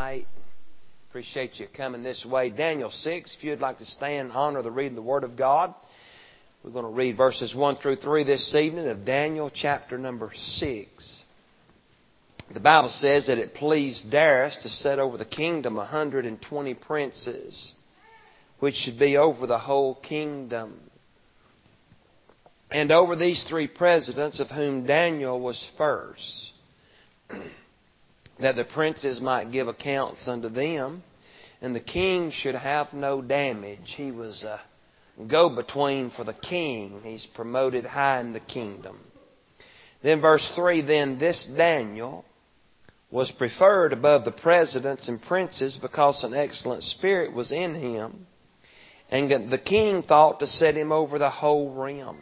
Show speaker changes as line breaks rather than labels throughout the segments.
tonight. Appreciate you coming this way. Daniel 6, if you'd like to stand and honor the reading of the Word of God. We're going to read verses 1 through 3 this evening of Daniel chapter number 6. The Bible says that it pleased Darius to set over the kingdom 120 princes, which should be over the whole kingdom. And over these 3 presidents, of whom Daniel was first, that the princes might give accounts unto them, and the king should have no damage. He was a go-between for the king. He's promoted high in the kingdom. Then verse 3, then this Daniel was preferred above the presidents and princes because an excellent spirit was in him, and the king thought to set him over the whole realm.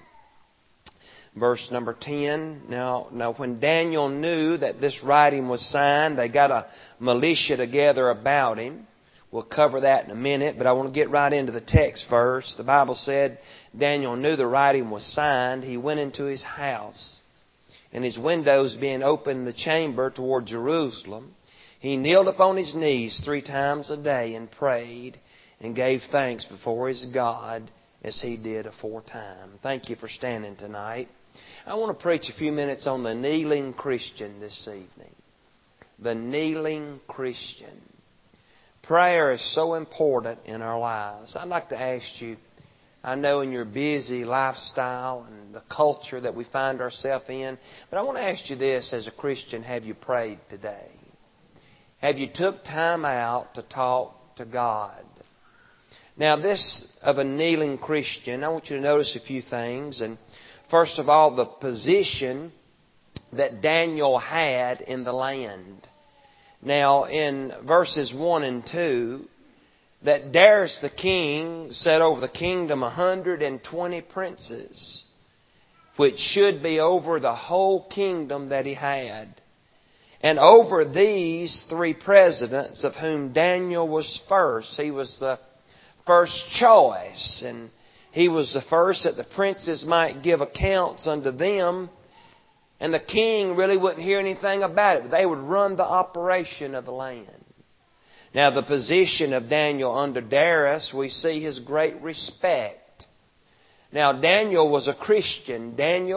Verse number 10, now when Daniel knew that this writing was signed, they got a militia together about him. We'll cover that in a minute, but I want to get right into the text first. The Bible said Daniel knew the writing was signed. He went into his house, and his windows being open in the chamber toward Jerusalem, he kneeled upon his knees 3 times a day and prayed and gave thanks before his God as he did aforetime. Thank you for standing tonight. I want to preach a few minutes on the kneeling Christian this evening. The kneeling Christian. Prayer is so important in our lives. I'd like to ask you, I know in your busy lifestyle and the culture that we find ourselves in, but I want to ask you this as a Christian, have you prayed today? Have you took time out to talk to God? Now this of a kneeling Christian, I want you to notice a few things. And first of all, the position that Daniel had in the land. Now, in verses 1 and 2, that Darius the king set over the kingdom 120 princes, which should be over the whole kingdom that he had. And over these 3 presidents, of whom Daniel was first. He was the first choice, and he was the first that the princes might give accounts unto them. And the king really wouldn't hear anything about it. They would run the operation of the land. Now the position of Daniel under Darius, we see his great respect. Now Daniel was a Christian.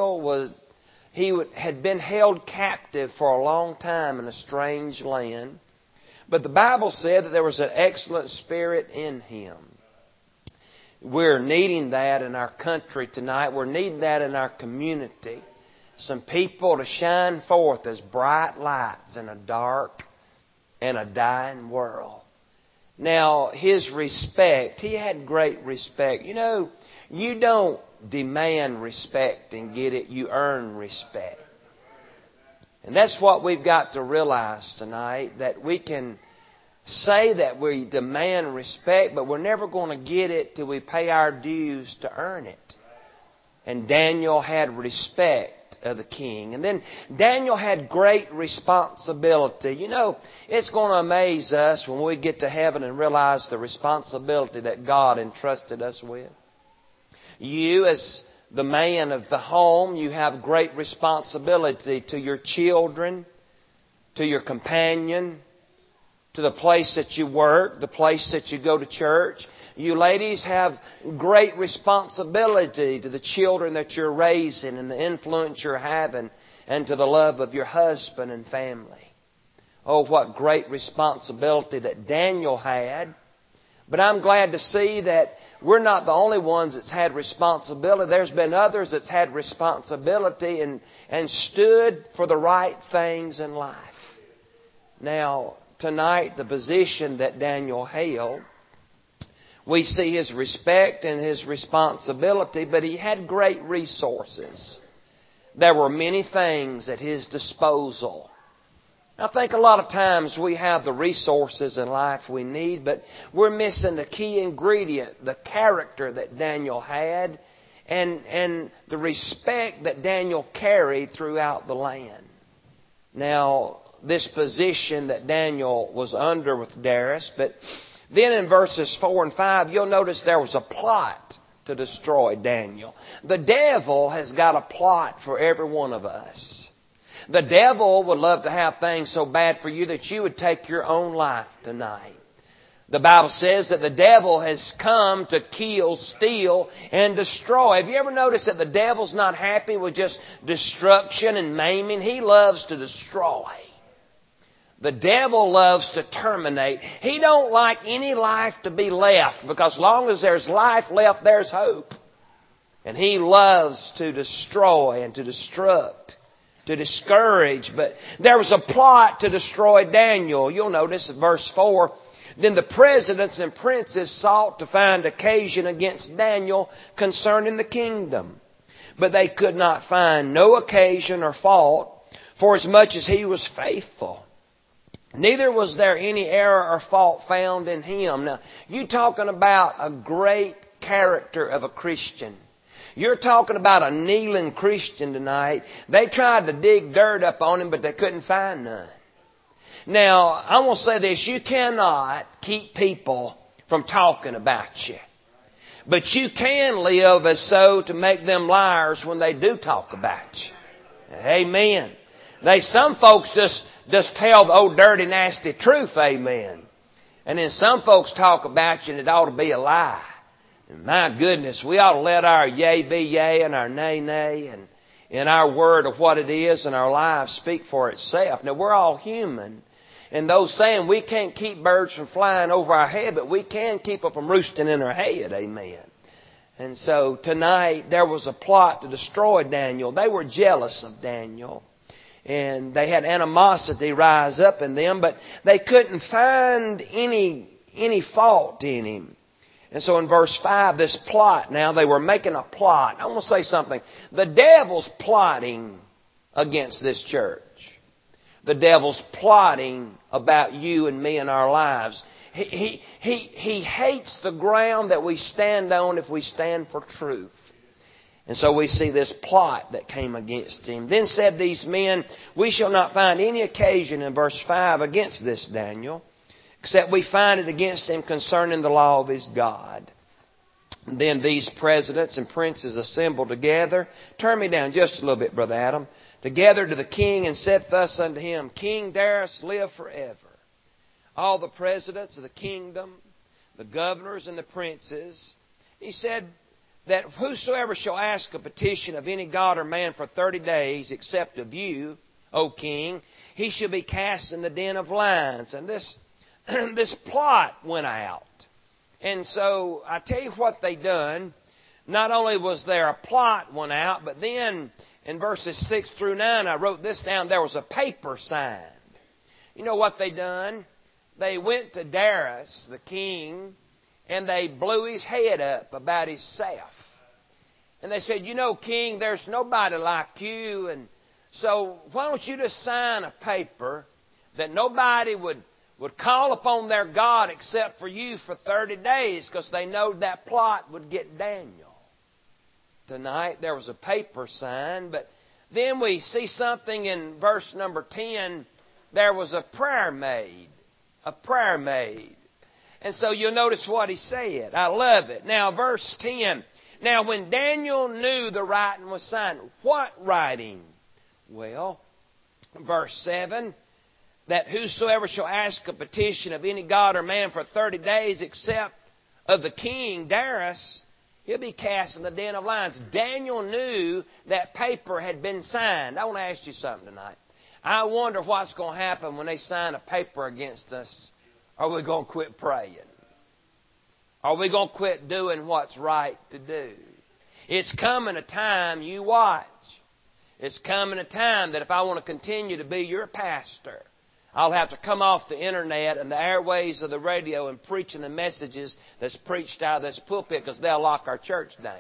He had been held captive for a long time in a strange land. But the Bible said that there was an excellent spirit in him. We're needing that in our country tonight. We're needing that in our community. Some people to shine forth as bright lights in a dark and a dying world. Now, his respect, he had great respect. You know, you don't demand respect and get it. You earn respect. And that's what we've got to realize tonight, that we can say that we demand respect, but we're never going to get it till we pay our dues to earn it. And Daniel had respect of the king. And then Daniel had great responsibility. You know, it's going to amaze us when we get to heaven and realize the responsibility that God entrusted us with. You, as the man of the home, you have great responsibility to your children, to your companion, to the place that you work, the place that you go to church. You ladies have great responsibility to the children that you're raising and the influence you're having, and to the love of your husband and family. Oh, what great responsibility that Daniel had. But I'm glad to see that we're not the only ones that's had responsibility. There's been others that's had responsibility and stood for the right things in life. Now, tonight, the position that Daniel held, we see his respect and his responsibility, but he had great resources. There were many things at his disposal. I think a lot of times we have the resources in life we need, but we're missing the key ingredient, the character that Daniel had, and the respect that Daniel carried throughout the land. Now, this position that Daniel was under with Darius, but then in verses 4 and 5, you'll notice there was a plot to destroy Daniel. The devil has got a plot for every one of us. The devil would love to have things so bad for you that you would take your own life tonight. The Bible says that the devil has come to kill, steal, and destroy. Have you ever noticed that the devil's not happy with just destruction and maiming? He loves to destroy. The devil loves to terminate. He don't like any life to be left, because as long as there's life left, there's hope. And he loves to destroy and to destruct, to discourage. But there was a plot to destroy Daniel. You'll notice in verse 4, then the presidents and princes sought to find occasion against Daniel concerning the kingdom. But they could not find no occasion or fault, for as much as he was faithful. Neither was there any error or fault found in him. Now, you talking about a great character of a Christian. You're talking about a kneeling Christian tonight. They tried to dig dirt up on him, but they couldn't find none. Now, I want to say this. You cannot keep people from talking about you. But you can live as so to make them liars when they do talk about you. Amen. Some folks just tell the old dirty, nasty truth. Amen. And then some folks talk about you and it ought to be a lie. And my goodness, we ought to let our yea be yea and our nay, nay, and our word of what it is and our lives speak for itself. Now, we're all human. And those saying we can't keep birds from flying over our head, but we can keep them from roosting in our head. Amen. And so tonight there was a plot to destroy Daniel. They were jealous of Daniel. And they had animosity rise up in them, but they couldn't find any fault in him. And so in verse 5, this plot, now they were making a plot. I want to say something. The devil's plotting against this church. The devil's plotting about you and me and our lives. He hates the ground that we stand on if we stand for truth. And so we see this plot that came against him. Then said these men, we shall not find any occasion in verse 5 against this Daniel, except we find it against him concerning the law of his God. And then these presidents and princes assembled together. Turn me down just a little bit, Brother Adam. Together to the king and said thus unto him, King Darius, live forever. All the presidents of the kingdom, the governors and the princes, he said that whosoever shall ask a petition of any god or man for 30 days, except of you, O king, he shall be cast in the den of lions. And this plot went out. And so I tell you what they done. Not only was there a plot went out, but then in verses 6 through 9, I wrote this down, there was a paper signed. You know what they done? They went to Darius, the king, and they blew his head up about himself. And they said, you know, king, there's nobody like you, and so why don't you just sign a paper that nobody would call upon their God except for you for 30 days, because they know that plot would get Daniel. Tonight there was a paper signed, but then we see something in verse number 10. There was a prayer made. A prayer made. And so you'll notice what he said. I love it. Now verse 10. Now when Daniel knew the writing was signed. What writing? Well, verse 7. That whosoever shall ask a petition of any god or man for 30 days except of the king Darius, he'll be cast in the den of lions. Daniel knew that paper had been signed. I want to ask you something tonight. I wonder what's going to happen when they sign a paper against us. Are we going to quit praying? Are we going to quit doing what's right to do? It's coming a time, you watch. It's coming a time that if I want to continue to be your pastor, I'll have to come off the internet and the airways of the radio and preaching the messages that's preached out of this pulpit, because they'll lock our church down.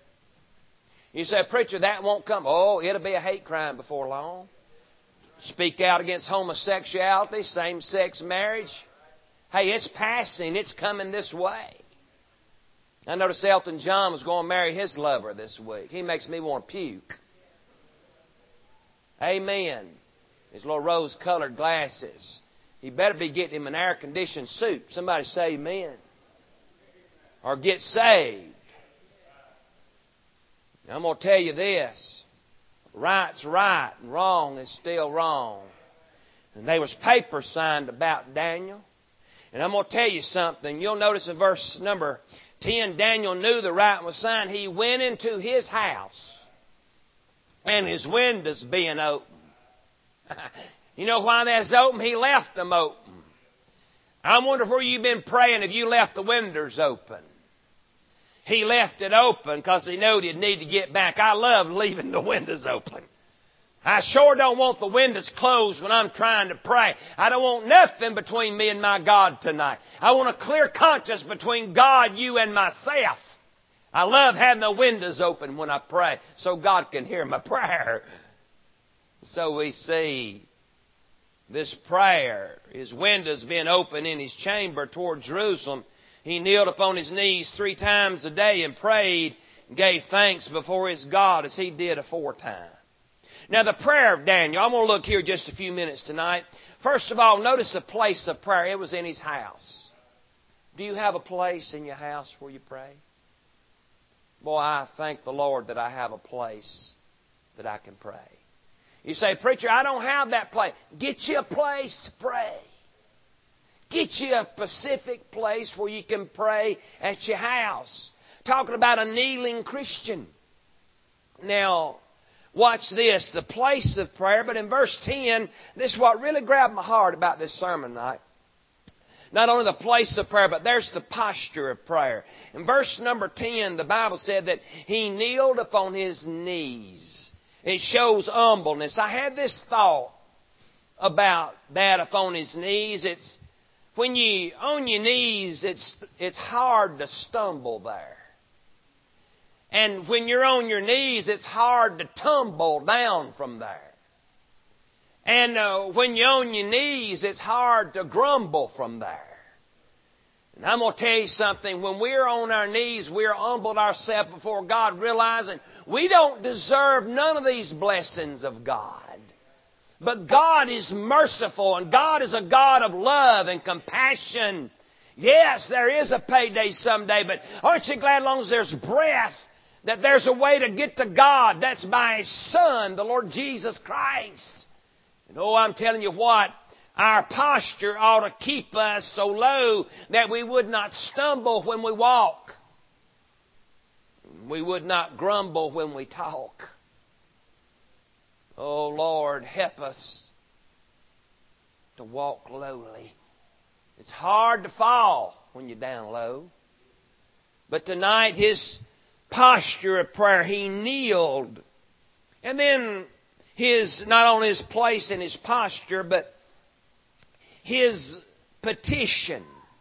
You say, preacher, that won't come. Oh, it'll be a hate crime before long. Speak out against homosexuality, same-sex marriage. Hey, it's passing. It's coming this way. I noticed Elton John was going to marry his lover this week. He makes me want to puke. Amen. His little rose-colored glasses. He better be getting him an air-conditioned suit. Somebody say amen. Or get saved. Now, I'm going to tell you this. Right's right and wrong is still wrong. And there was papers signed about Daniel. And I'm going to tell you something. You'll notice in verse number 10, Daniel knew the writing was signed. He went into his house, and his windows being open. You know why that's open? He left them open. I wonder where you've been praying if you left the windows open. He left it open because he knew he'd need to get back. I love leaving the windows open. I sure don't want the windows closed when I'm trying to pray. I don't want nothing between me and my God tonight. I want a clear conscience between God, you, and myself. I love having the windows open when I pray so God can hear my prayer. So we see this prayer, his windows being open in his chamber toward Jerusalem. He kneeled upon his knees 3 times a day and prayed and gave thanks before his God as he did aforetime. Now the prayer of Daniel, I'm going to look here just a few minutes tonight. First of all, notice the place of prayer. It was in his house. Do you have a place in your house where you pray? Boy, I thank the Lord that I have a place that I can pray. You say, preacher, I don't have that place. Get you a place to pray. Get you a specific place where you can pray at your house. Talking about a kneeling Christian. Now, watch this, the place of prayer. But in verse 10, this is what really grabbed my heart about this sermon tonight. Not only the place of prayer, but there's the posture of prayer. In verse number 10, the Bible said that he kneeled upon his knees. It shows humbleness. I had this thought about that upon his knees. It's when you on your knees, it's hard to stumble there. And when you're on your knees, it's hard to tumble down from there. And when you're on your knees, it's hard to grumble from there. And I'm going to tell you something. When we're on our knees, we're humbled ourselves before God, realizing we don't deserve none of these blessings of God. But God is merciful, and God is a God of love and compassion. Yes, there is a payday someday, but aren't you glad as long as there's breath that there's a way to get to God? That's by His Son, the Lord Jesus Christ. And I'm telling you what, our posture ought to keep us so low that we would not stumble when we walk. We would not grumble when we talk. Oh, Lord, help us to walk lowly. It's hard to fall when you're down low. But tonight, his posture of prayer, he kneeled. And then not only his place and his posture, but his petition.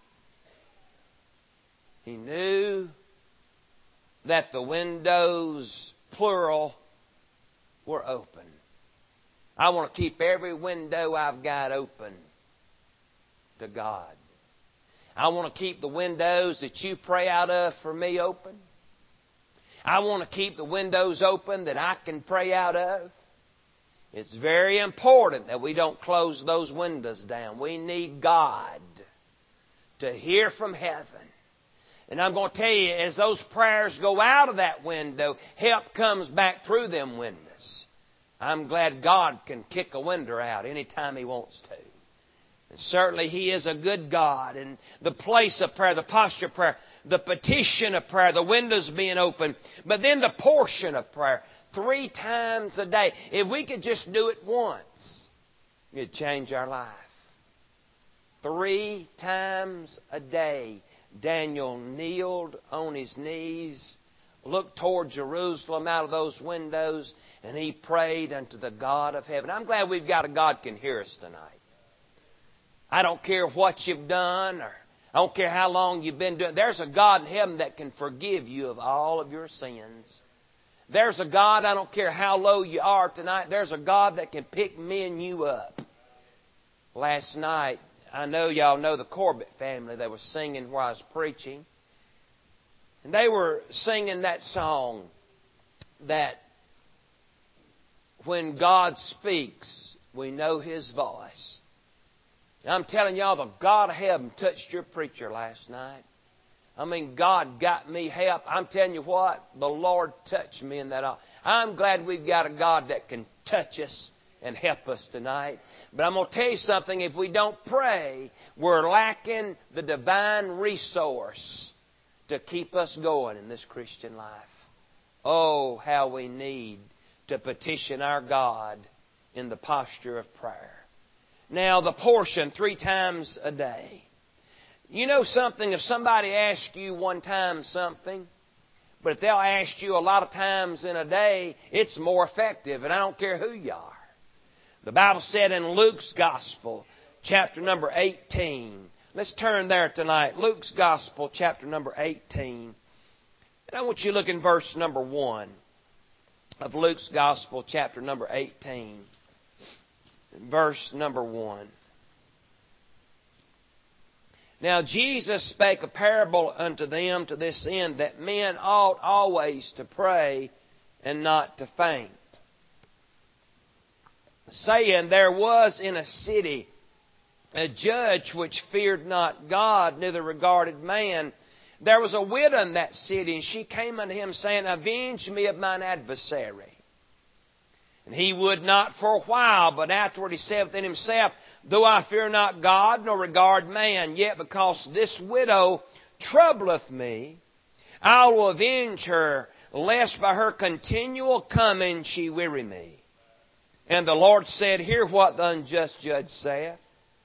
He knew that the windows, plural, were open. I want to keep every window I've got open to God. I want to keep the windows that you pray out of for me open. I want to keep the windows open that I can pray out of. It's very important that we don't close those windows down. We need God to hear from heaven. And I'm going to tell you, as those prayers go out of that window, help comes back through them windows. I'm glad God can kick a window out anytime He wants to. And certainly He is a good God. And the place of prayer, the posture of prayer, the petition of prayer, the windows being open, but then the portion of prayer. 3 times a day. If we could just do it once, it'd change our life. 3 times a day, Daniel kneeled on his knees, looked toward Jerusalem out of those windows, and he prayed unto the God of heaven. I'm glad we've got a God can hear us tonight. I don't care what you've done, or I don't care how long you've been doing. There's a God in heaven that can forgive you of all of your sins. There's a God, I don't care how low you are tonight, there's a God that can pick me and you up. Last night, I know y'all know the Corbett family. They were singing where I was preaching. And they were singing that song that when God speaks, we know His voice. And I'm telling y'all, the God of heaven touched your preacher last night. I mean, God got me help. I'm telling you what, the Lord touched me in that hour. I'm glad we've got a God that can touch us and help us tonight. But I'm going to tell you something. If we don't pray, we're lacking the divine resource to keep us going in this Christian life. Oh, how we need to petition our God in the posture of prayer. Now, the portion 3 times a day. You know something, if somebody asks you one time something, but if they'll ask you a lot of times in a day, it's more effective, and I don't care who you are. The Bible said in Luke's Gospel, chapter number 18. Let's turn there tonight. Luke's Gospel, chapter number 18. And I want you to look in verse number 1 of Luke's Gospel, chapter number 18. Verse number 1. Now Jesus spake a parable unto them to this end, that men ought always to pray and not to faint, saying, there was in a city a judge which feared not God, neither regarded man. There was a widow in that city, and she came unto him, saying, avenge me of mine adversary. And he would not for a while, but afterward he said within himself, though I fear not God, nor regard man, yet because this widow troubleth me, I will avenge her, lest by her continual coming she weary me. And the Lord said, hear what the unjust judge saith.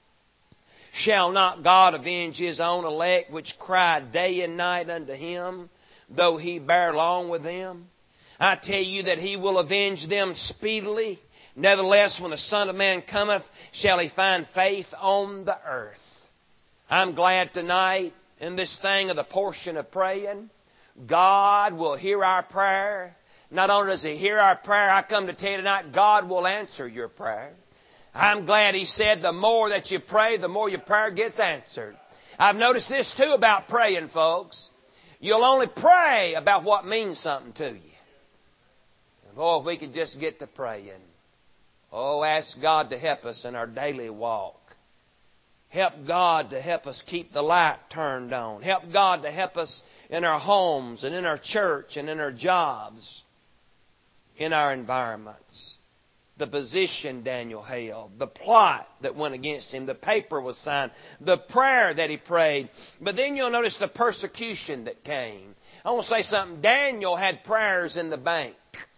Shall not God avenge His own elect, which cry day and night unto Him, though He bear long with them? I tell you that He will avenge them speedily. Nevertheless, when the Son of Man cometh, shall He find faith on the earth? I'm glad tonight in this thing of the portion of praying, God will hear our prayer. Not only does He hear our prayer, I come to tell you tonight, God will answer your prayer. I'm glad He said the more that you pray, the more your prayer gets answered. I've noticed this too about praying, folks. You'll only pray about what means something to you. And boy, if we could just get to praying. Oh, ask God to help us in our daily walk. Help God to help us keep the light turned on. Help God to help us in our homes and in our church and in our jobs, in our environments. The position Daniel held, the plot that went against him, the paper was signed, the prayer that he prayed. But then you'll notice the persecution that came. I want to say something. Daniel had prayers in the bank.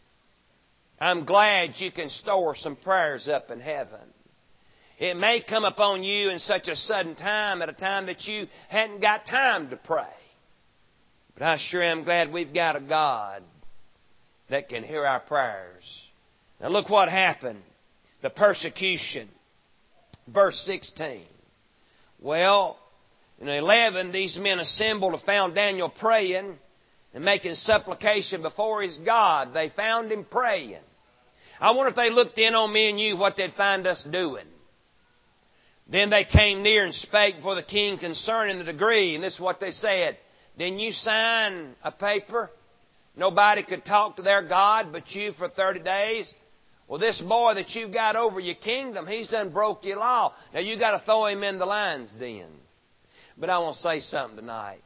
I'm glad you can store some prayers up in heaven. It may come upon you in such a sudden time, at a time that you hadn't got time to pray. But I sure am glad we've got a God that can hear our prayers. Now look what happened. The persecution. Verse 16. Well, in 11, these men assembled and found Daniel praying and making supplication before his God. They found him praying. I wonder if they looked in on me and you, what they'd find us doing. Then they came near and spake before the king concerning the decree. And this is what they said. Didn't you sign a paper? Nobody could talk to their God but you for 30 days. Well, this boy that you've got over your kingdom, he's done broke your law. Now you got to throw him in the lion's den. But I want to say something tonight.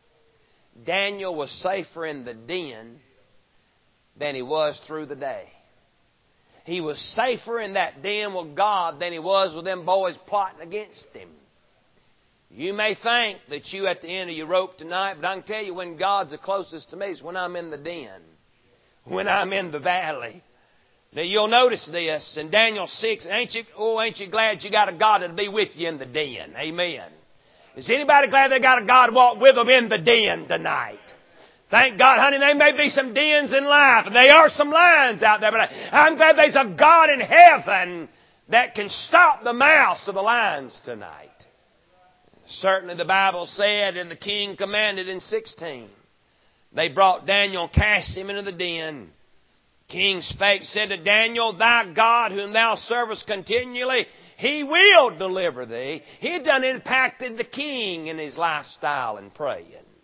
Daniel was safer in the den than he was through the day. He was safer in that den with God than he was with them boys plotting against him. You may think that you're at the end of your rope tonight, but I can tell you when God's the closest to me is when I'm in the den, when I'm in the valley. Now you'll notice this in Daniel 6, ain't you glad you got a God that'll be with you in the den? Amen. Is anybody glad they got a God to walk with them in the den tonight? Thank God, honey, there may be some dens in life, and there are some lions out there, but I'm glad there's a God in heaven that can stop the mouths of the lions tonight. Certainly the Bible said, and the king commanded in 16, they brought Daniel and cast him into the den. King spake, said to Daniel, thy God whom thou servest continually, He will deliver thee. He had done impacted the king in his lifestyle and praying.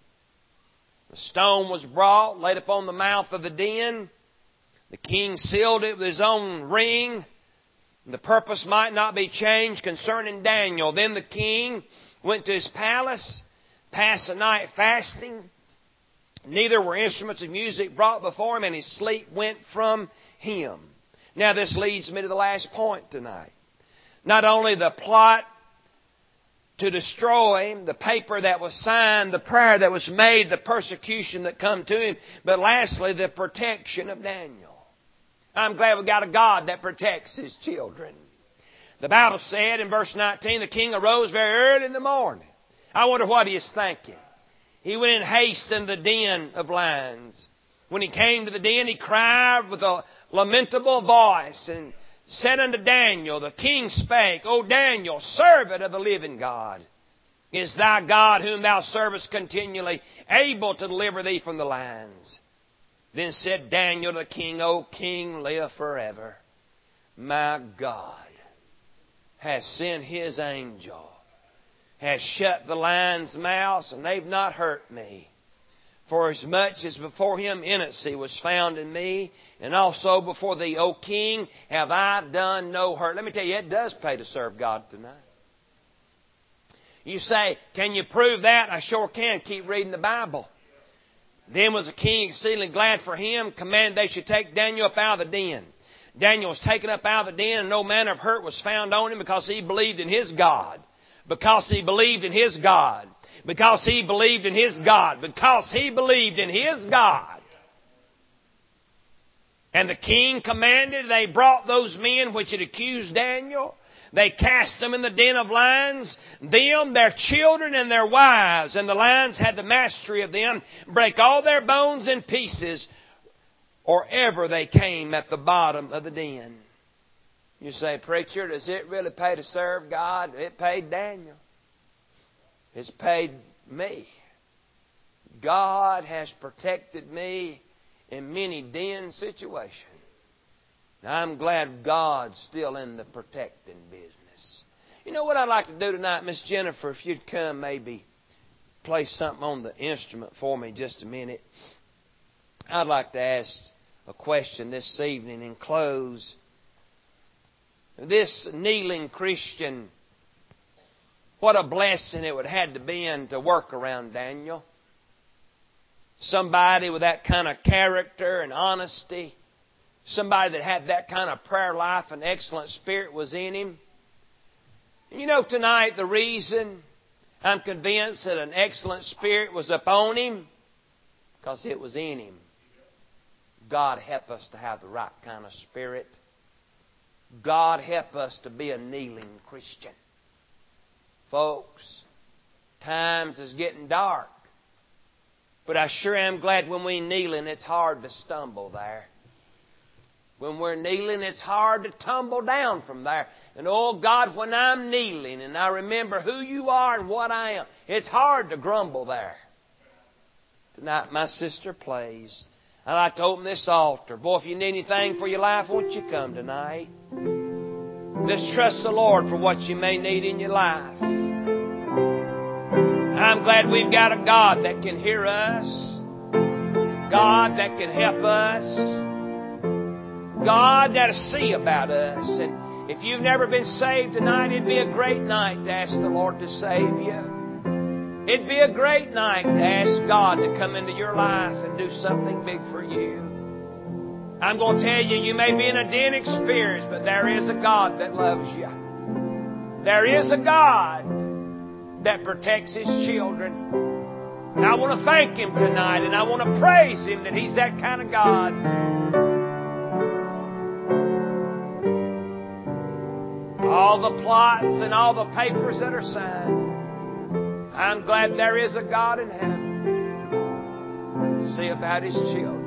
The stone was brought, laid upon the mouth of the den. The king sealed it with his own ring. The purpose might not be changed concerning Daniel. Then the king went to his palace, passed the night fasting. Neither were instruments of music brought before him, and his sleep went from him. Now this leads me to the last point tonight. Not only the plot to destroy him, the paper that was signed, the prayer that was made, the persecution that come to him, but lastly, the protection of Daniel. I'm glad we got a God that protects His children. The Bible said in verse 19, the king arose very early in the morning. I wonder what he is thinking. He went in haste in the den of lions. When he came to the den, he cried with a lamentable voice and said unto Daniel, the king spake, O Daniel, servant of the living God, is thy God whom thou servest continually able to deliver thee from the lions? Then said Daniel to the king, O king, live forever. My God has sent His angel, has shut the lions' mouths, and they've not hurt me. For as much as before Him innocency was found in me, and also before thee, O king, have I done no hurt. Let me tell you, it does pay to serve God tonight. You say, can you prove that? I sure can. Keep reading the Bible. Then was the king exceedingly glad for him, commanded they should take Daniel up out of the den. Daniel was taken up out of the den, and no manner of hurt was found on him, because he believed in his God. Because he believed in his God. Because he believed in his God. Because he believed in his God. And the king commanded, they brought those men which had accused Daniel. They cast them in the den of lions, them, their children, and their wives. And the lions had the mastery of them, break all their bones in pieces, or ever they came at the bottom of the den. You say, preacher, does it really pay to serve God? It paid Daniel. It's paid me. God has protected me in many den situations. I'm glad God's still in the protecting business. You know what I'd like to do tonight, Miss Jennifer, if you'd come maybe play something on the instrument for me just a minute. I'd like to ask a question this evening and close. This kneeling Christian, what a blessing it would have had to be to work around Daniel. Somebody with that kind of character and honesty. Somebody that had that kind of prayer life and excellent spirit was in him. And you know, tonight the reason I'm convinced that an excellent spirit was upon him, because it was in him. God help us to have the right kind of spirit. God help us to be a kneeling Christian. Folks, times is getting dark. But I sure am glad when we kneeling, it's hard to stumble there. When we're kneeling, it's hard to tumble down from there. And oh God, when I'm kneeling and I remember who you are and what I am, it's hard to grumble there. Tonight my sister plays. I'd like to open this altar. Boy, if you need anything for your life, won't you come tonight? Just trust the Lord for what you may need in your life. I'm glad we've got a God that can hear us. God that can help us. God that'll see about us. And if you've never been saved tonight, it'd be a great night to ask the Lord to save you. It'd be a great night to ask God to come into your life and do something big for you. I'm going to tell you, you may be in a den experience, but there is a God that loves you. There is a God that protects His children. And I want to thank Him tonight, and I want to praise Him that He's that kind of God. All the plots and all the papers that are signed, I'm glad there is a God in heaven. See about His children.